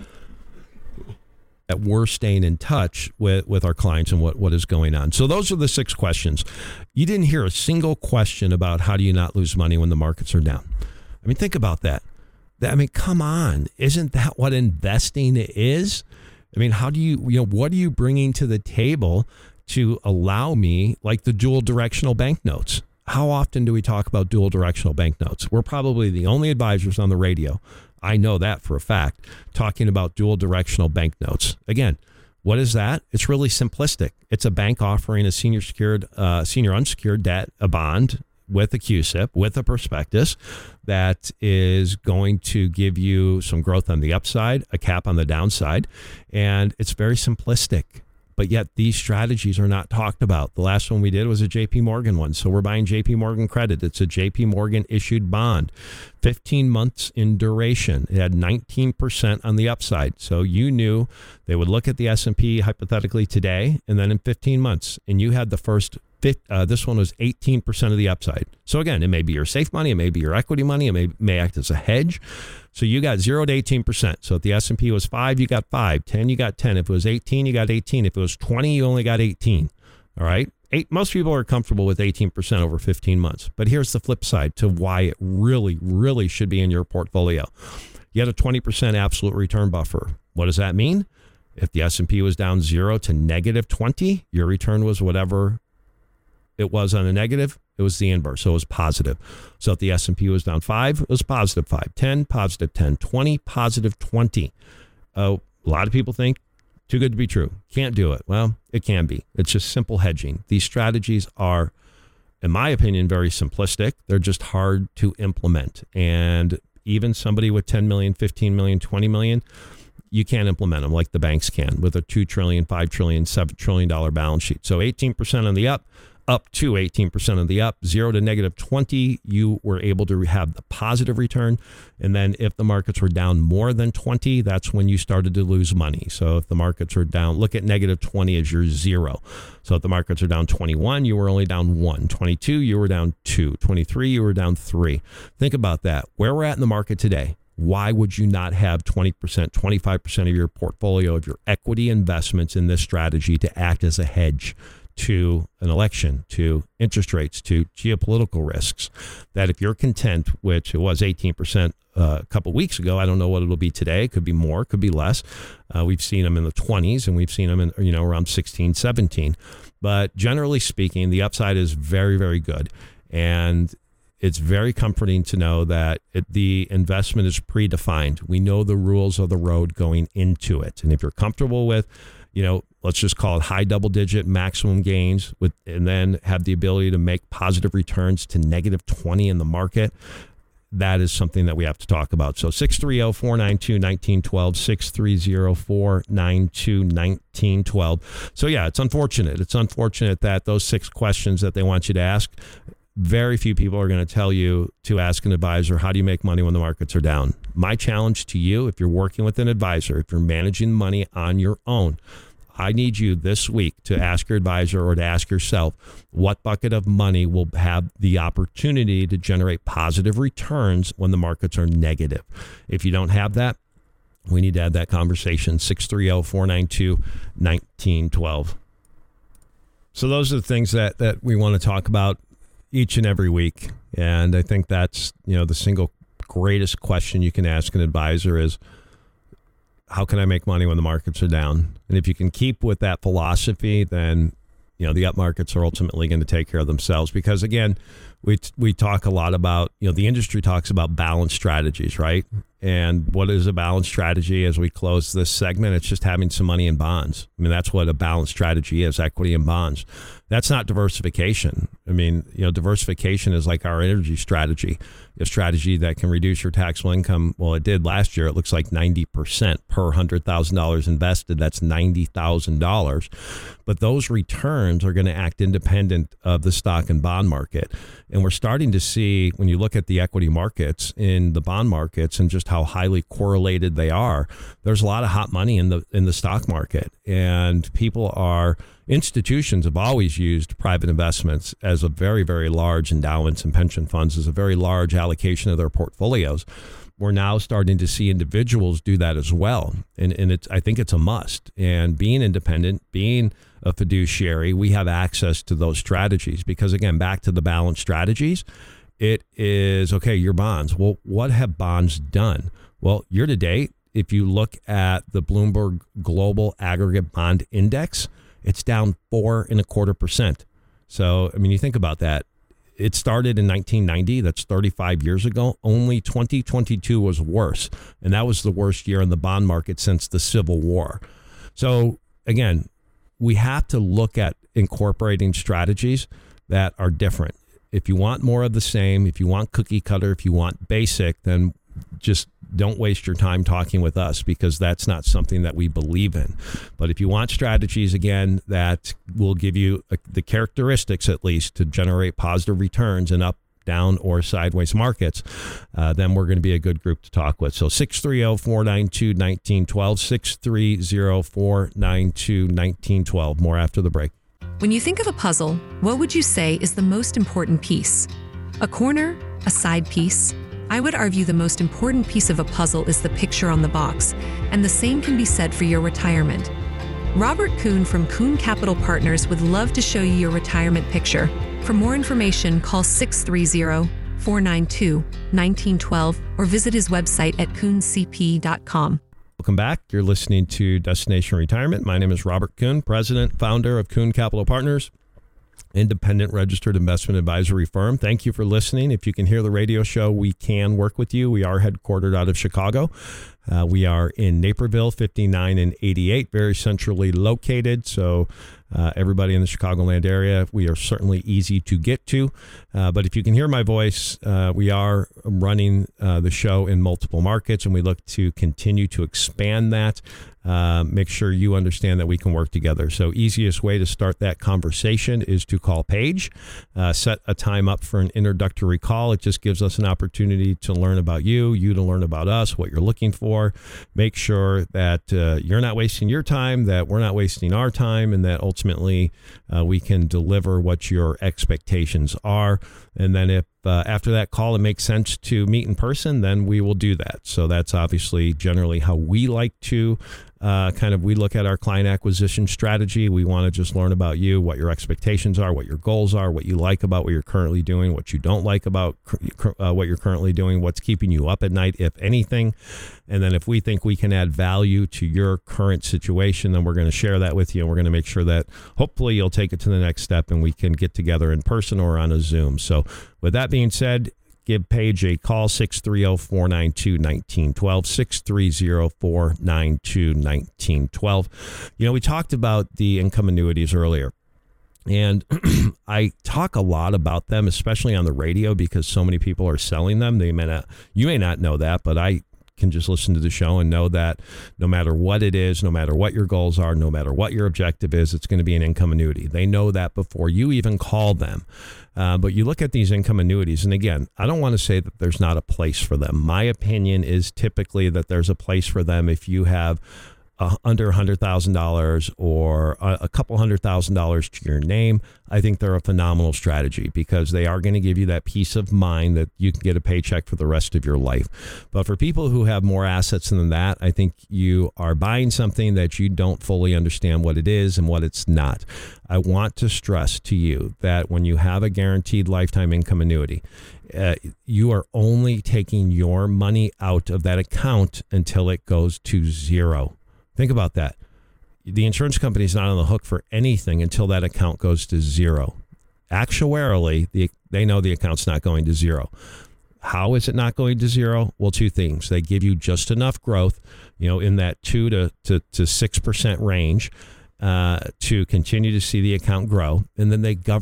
that we're staying in touch with our clients and what is going on. So those are the 6 questions. You didn't hear a single question about how do you not lose money when the markets are down. I mean, think about that. Come on. Isn't that what investing is? I mean, how do you what are you bringing to the table to allow me, like the dual directional banknotes? How often do we talk about dual directional banknotes? We're probably the only advisors on the radio, I know that for a fact, talking about dual directional banknotes. Again, what is that? It's really simplistic. It's a bank offering a senior unsecured debt, a bond with a QSIP, with a prospectus that is going to give you some growth on the upside, a cap on the downside. And it's very simplistic. But yet these strategies are not talked about. The last one we did was a JP Morgan one. So we're buying JP Morgan credit. It's a JP Morgan issued bond, 15 months in duration. It had 19% on the upside. So you knew they would look at the S&P hypothetically today and then in 15 months. And you had the first, this one was 18% of the upside. So again, it may be your safe money. It may be your equity money. It may act as a hedge. So you got 0 to 18%. So if the S&P was 5, you got 5. 10, you got 10. If it was 18, you got 18. If it was 20, you only got 18. All right. Most people are comfortable with 18% over 15 months. But here's the flip side to why it really, really should be in your portfolio. You had a 20% absolute return buffer. What does that mean? If the S&P was down 0 to negative 20, your return was whatever it was on a negative. It was the inverse. So it was positive. So if the S&P was down 5, it was positive 5, 10, positive 10, 20, positive 20. A lot of people think too good to be true. Can't do it. Well, it can be. It's just simple hedging. These strategies are in my opinion, very simplistic. They're just hard to implement. And even somebody with 10 million, 15 million, 20 million, you can't implement them like the banks can with a $2 trillion, $5 trillion, $7 trillion dollar sheet. So 18% on the up to 18% on the up, 0 to negative 20, you were able to have the positive return. And then if the markets were down more than 20, that's when you started to lose money. So if the markets are down, look at negative 20 as your 0. So if the markets are down 21, you were only down 1. 22, you were down 2. 23, you were down 3. Think about that. Where we're at in the market today, why would you not have 20%, 25% of your portfolio of your equity investments in this strategy to act as a hedge to an election, to interest rates, to geopolitical risks? That if you're content, which it was 18% a couple weeks ago, I don't know what it'll be today. It could be more, could be less. We've seen them in the 20s and we've seen them in, around 16, 17. But generally speaking, the upside is very, very good. And it's very comforting to know that the investment is predefined. We know the rules of the road going into it. And if you're comfortable with, let's just call it high double-digit maximum gains and then have the ability to make positive returns to negative 20 in the market, that is something that we have to talk about. So 630-492-1912, 630-492-1912. So yeah, it's unfortunate. It's unfortunate that those 6 questions that they want you to ask, very few people are going to tell you to ask an advisor, how do you make money when the markets are down? My challenge to you, if you're working with an advisor, if you're managing money on your own, I need you this week to ask your advisor or to ask yourself what bucket of money will have the opportunity to generate positive returns when the markets are negative. If you don't have that, we need to have that conversation. 630-492-1912. So those are the things that we want to talk about each and every week. And I think that's, the single greatest question you can ask an advisor is, how can I make money when the markets are down? And if you can keep with that philosophy, then, the up markets are ultimately going to take care of themselves. Because again, we talk a lot about, the industry talks about balanced strategies, right? And what is a balanced strategy? As we close this segment, it's just having some money in bonds. I mean, that's what a balanced strategy is, equity and bonds. That's not diversification. I mean, diversification is like our energy strategy, a strategy that can reduce your taxable income. Well, it did last year. It looks like 90% per $100,000 invested. That's $90,000. But those returns are going to act independent of the stock and bond market. And we're starting to see, when you look at the equity markets in the bond markets and just how highly correlated they are, there's a lot of hot money in the stock market. And institutions have always used private investments as a very, very large endowments and pension funds as a very large allocation of their portfolios. We're now starting to see individuals do that as well. And I think it's a must. And being independent, being a fiduciary, we have access to those strategies because, again, back to the balanced strategies, it is, okay, your bonds. Well, what have bonds done? Well, year to date, if you look at the Bloomberg Global Aggregate Bond Index, it's down 4.25%. So, I mean, you think about that. It started in 1990. That's 35 years ago. Only 2022 was worse. And that was the worst year in the bond market since the Civil War. So, again, we have to look at incorporating strategies that are different. If you want more of the same, if you want cookie cutter, if you want basic, then just don't waste your time talking with us because that's not something that we believe in. But if you want strategies, again, that will give you the characteristics, at least, to generate positive returns in up, down, or sideways markets, then we're going to be a good group to talk with. So 630-492-1912, 630-492-1912. More after the break. When you think of a puzzle, what would you say is the most important piece? A corner? A side piece? I would argue the most important piece of a puzzle is the picture on the box, and the same can be said for your retirement. Robert Kuhn from Kuhn Capital Partners would love to show you your retirement picture. For more information, call 630-492-1912 or visit his website at kuhncp.com. Welcome back. You're listening to Destination Retirement. My name is Robert Kuhn, president, founder of Kuhn Capital Partners. independent registered investment advisory firm. Thank you for listening. If you can hear the radio show, we can work with you. We are headquartered out of Chicago. We are in Naperville, 59 and 88, very centrally located. So everybody in the Chicagoland area, we are certainly easy to get to. But if you can hear my voice, we are running the show in multiple markets, and we look to continue to expand that. Make sure you understand that we can work together. So easiest way to start that conversation is to call Paige, set a time up for an introductory call. It just gives us an opportunity to learn about you to learn about us, what you're looking for. Make sure that you're not wasting your time, that we're not wasting our time, and that ultimately we can deliver what your expectations are. And then if after that call it makes sense to meet in person, then we will do that. So that's obviously generally how we like to we look at our client acquisition strategy. We want to just learn about you, what your expectations are, what your goals are, what you like about what you're currently doing, what you don't like about what you're currently doing, what's keeping you up at night, if anything. And then if we think we can add value to your current situation, then we're going to share that with you. And we're going to make sure that hopefully you'll take it to the next step and we can get together in person or on a Zoom. So with that being said, give Paige a call, 630-492-1912, 630-492-1912. We talked about the income annuities earlier, and I talk a lot about them, especially on the radio, because so many people are selling them. You may not know that, but I can just listen to the show and know that no matter what it is, no matter what your goals are, no matter what your objective is, it's going to be an income annuity. They know that before you even call them. But you look at these income annuities, and again, I don't want to say that there's not a place for them. My opinion is typically that there's a place for them if you have under $100,000 or a couple $100,000 to your name. I think they're a phenomenal strategy because they are going to give you that peace of mind that you can get a paycheck for the rest of your life. But for people who have more assets than that, I think you are buying something that you don't fully understand what it is and what it's not. I want to stress to you that when you have a guaranteed lifetime income annuity, you are only taking your money out of that account until it goes to zero. Think about that. The insurance company is not on the hook for anything until that account goes to zero. Actuarially, they know the account's not going to zero. How is it not going to zero? Well, two things. They give you just enough growth, in that 2 to 6% range to continue to see the account grow. And then they put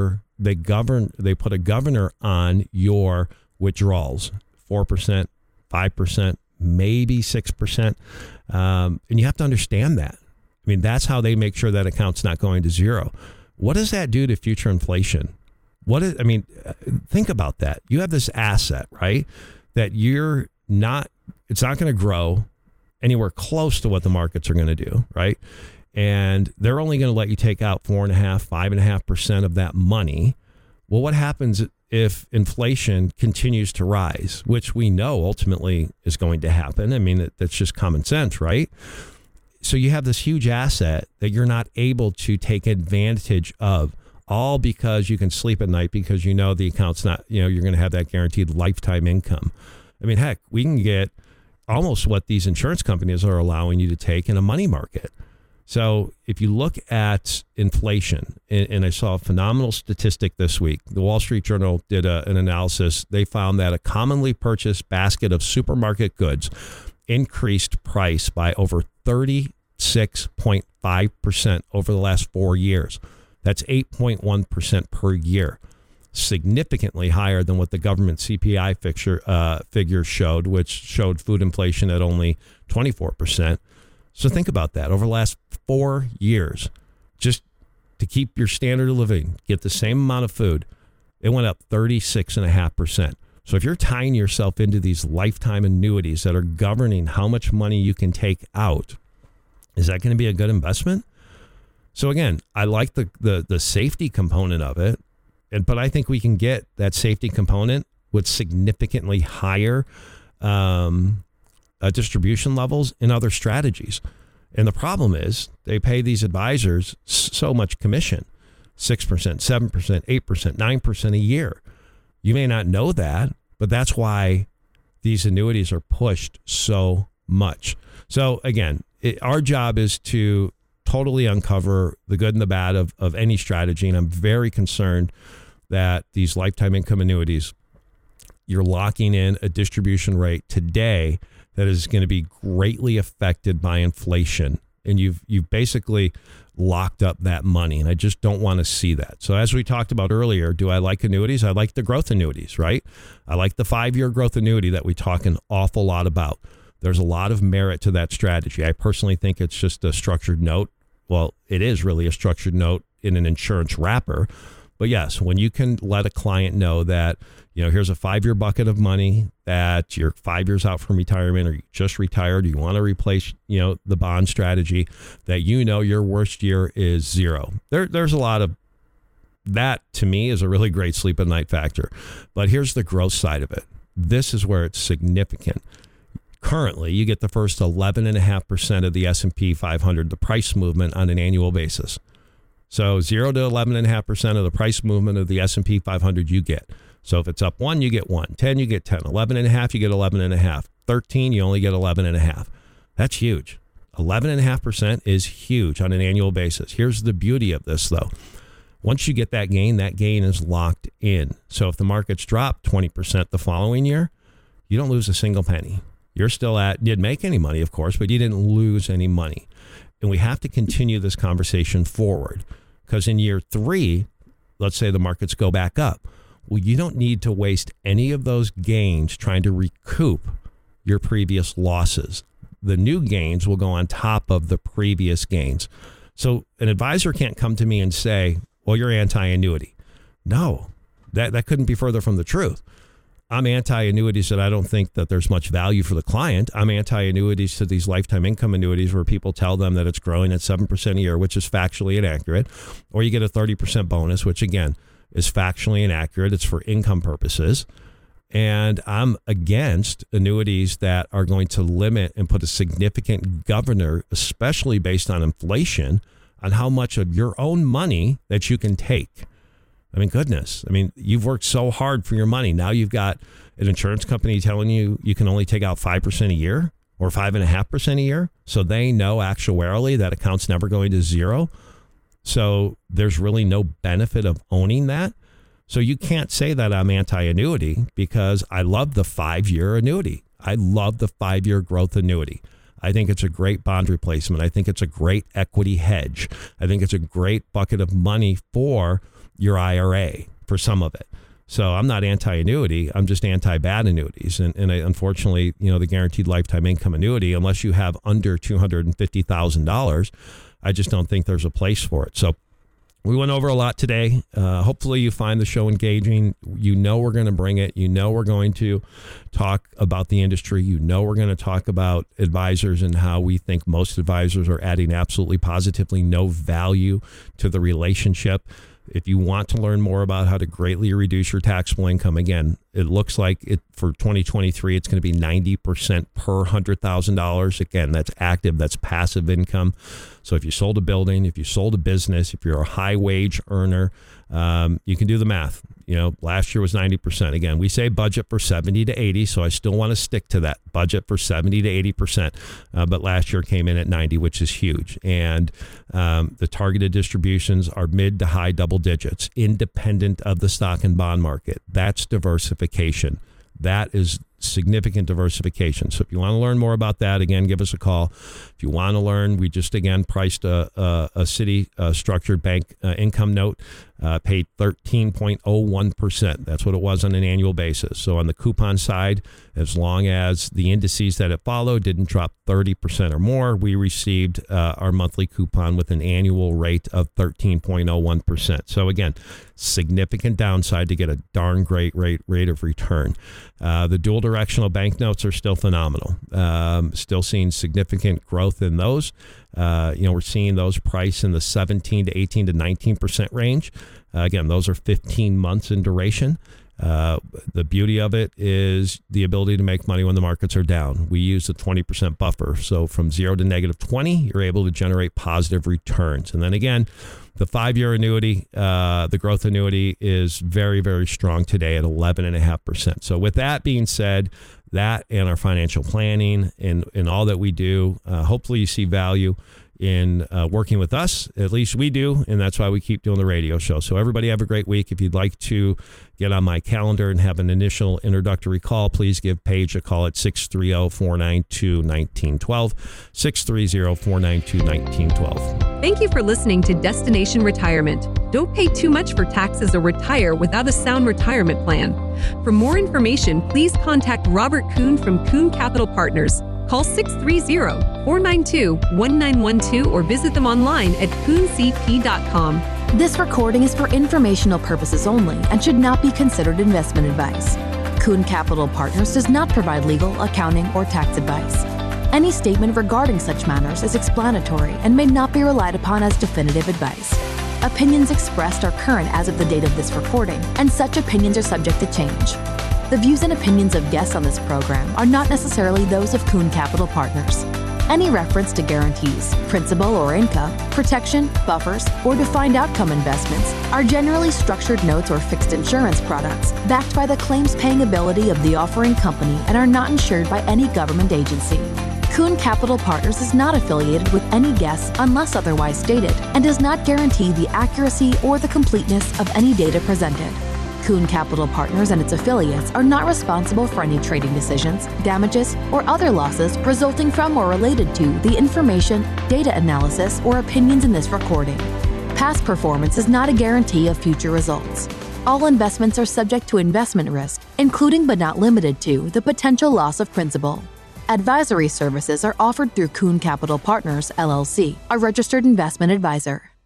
a governor on your withdrawals, 4%, 5%, maybe 6%. And you have to understand that. I mean, that's how they make sure that account's not going to zero. What does that do to future inflation? Think about that. You have this asset, right? That it's not going to grow anywhere close to what the markets are going to do, right? And they're only going to let you take out 4.5%, 5.5% of that money. Well, what happens if inflation continues to rise, which we know ultimately is going to happen? I mean, that's just common sense, right? So you have this huge asset that you're not able to take advantage of, all because you can sleep at night because the account's not, you're going to have that guaranteed lifetime income. I mean, heck, we can get almost what these insurance companies are allowing you to take in a money market. So if you look at inflation, and I saw a phenomenal statistic this week, the Wall Street Journal did an analysis. They found that a commonly purchased basket of supermarket goods increased price by over 36.5% over the last 4 years. That's 8.1% per year, significantly higher than what the government CPI figure showed, which showed food inflation at only 24%. So think about that. Over the last 4 years, just to keep your standard of living, get the same amount of food, it went up 36.5%. So if you're tying yourself into these lifetime annuities that are governing how much money you can take out, is that going to be a good investment? So again, I like the safety component of it, but I think we can get that safety component with significantly higher distribution levels in other strategies. And the problem is they pay these advisors so much commission, 6%, 7%, 8%, 9% a year. You may not know that, but that's why these annuities are pushed so much. So again, our job is to totally uncover the good and the bad of any strategy. And I'm very concerned that these lifetime income annuities, you're locking in a distribution rate today that is going to be greatly affected by inflation. And you've basically locked up that money. And I just don't want to see that. So as we talked about earlier, do I like annuities? I like the growth annuities, right? I like the 5-year growth annuity that we talk an awful lot about. There's a lot of merit to that strategy. I personally think it's just a structured note. Well, it is really a structured note in an insurance wrapper. But yes, when you can let a client know that, here's a 5-year bucket of money that you're 5 years out from retirement, or you just retired, you want to replace, the bond strategy, that your worst year is 0. There's a lot of that. To me, is a really great sleep at night factor. But here's the growth side of it. This is where it's significant. Currently, you get the first 11.5% of the S&P 500, the price movement on an annual basis. So 0 to 11.5% of the price movement of the S&P 500 you get. So if it's up 1, you get 1. 10, you get 10. 11.5, you get 11.5. 13, you only get 11.5. That's huge. 11.5% is huge on an annual basis. Here's the beauty of this, though. Once you get that gain is locked in. So if the markets drop 20% the following year, you don't lose a single penny. You're still didn't make any money, of course, but you didn't lose any money. And we have to continue this conversation forward, because in year 3, let's say the markets go back up. Well, you don't need to waste any of those gains trying to recoup your previous losses. The new gains will go on top of the previous gains. So an advisor can't come to me and say, well, you're anti-annuity. No, that couldn't be further from the truth. I'm anti-annuities that I don't think that there's much value for the client. I'm anti-annuities to these lifetime income annuities where people tell them that it's growing at 7% a year, which is factually inaccurate. Or you get a 30% bonus, which again is factually inaccurate. It's for income purposes. And I'm against annuities that are going to limit and put a significant governor, especially based on inflation, on how much of your own money that you can take. I mean, goodness. I mean, you've worked so hard for your money. Now you've got an insurance company telling you you can only take out 5% a year or 5.5% a year. So they know actuarially that account's never going to 0. So there's really no benefit of owning that. So you can't say that I'm anti-annuity, because I love the 5-year annuity. I love the 5-year growth annuity. I think it's a great bond replacement. I think it's a great equity hedge. I think it's a great bucket of money for your IRA, for some of it. So I'm not anti-annuity. I'm just anti-bad annuities. And unfortunately, the guaranteed lifetime income annuity, unless you have under $250,000, I just don't think there's a place for it. So we went over a lot today. Hopefully you find the show engaging. We're going to bring it. We're going to talk about the industry. We're going to talk about advisors and how we think most advisors are adding absolutely positively no value to the relationship. If you want to learn more about how to greatly reduce your taxable income, again, it looks like for 2023, it's going to be 90% per $100,000. Again, that's active, that's passive income. So if you sold a building, if you sold a business, if you're a high wage earner, you can do the math. Last year was 90%. Again, we say budget for 70 to 80. So I still want to stick to that budget for 70 to 80%. But last year came in at 90, which is huge. And the targeted distributions are mid to high double digits, independent of the stock and bond market. That's diversification. That is significant diversification. So if you want to learn more about that, again, give us a call. If you want to learn, we just, again, priced a city structured bank income note, paid 13.01%. That's what it was on an annual basis. So on the coupon side, as long as the indices that it followed didn't drop 30% or more, we received our monthly coupon with an annual rate of 13.01%. So again, significant downside to get a darn great rate of return. The dual directional banknotes are still phenomenal. Still seeing significant growth in those. We're seeing those price in the 17 to 18 to 19% range. Again, those are 15 months in duration. The beauty of it is the ability to make money when the markets are down. We use the 20% buffer. So from 0 to negative 20, you're able to generate positive returns. And then again, the 5-year annuity, the growth annuity, is very, very strong today at 11.5%. So with that being said, that and our financial planning and all that we do, hopefully you see value. in working with us. At least we do, and that's why we keep doing the radio show. So everybody have a great week. If you'd like to get on my calendar and have an initial introductory call, please give Paige a call at 630-492-1912, 630-492-1912. Thank you for listening to Destination Retirement. Don't pay too much for taxes or retire without a sound retirement plan. For more information, please contact Robert Kuhn from Kuhn Capital Partners. Call 630-492-1912 or visit them online at kuhncp.com. This recording is for informational purposes only and should not be considered investment advice. Kuhn Capital Partners does not provide legal, accounting, or tax advice. Any statement regarding such matters is explanatory and may not be relied upon as definitive advice. Opinions expressed are current as of the date of this recording, and such opinions are subject to change. The views and opinions of guests on this program are not necessarily those of Kuhn Capital Partners. Any reference to guarantees, principal or income, protection, buffers, or defined outcome investments are generally structured notes or fixed insurance products backed by the claims-paying ability of the offering company and are not insured by any government agency. Kuhn Capital Partners is not affiliated with any guests unless otherwise stated and does not guarantee the accuracy or the completeness of any data presented. Kuhn Capital Partners and its affiliates are not responsible for any trading decisions, damages, or other losses resulting from or related to the information, data analysis, or opinions in this recording. Past performance is not a guarantee of future results. All investments are subject to investment risk, including but not limited to the potential loss of principal. Advisory services are offered through Kuhn Capital Partners, LLC, a registered investment advisor.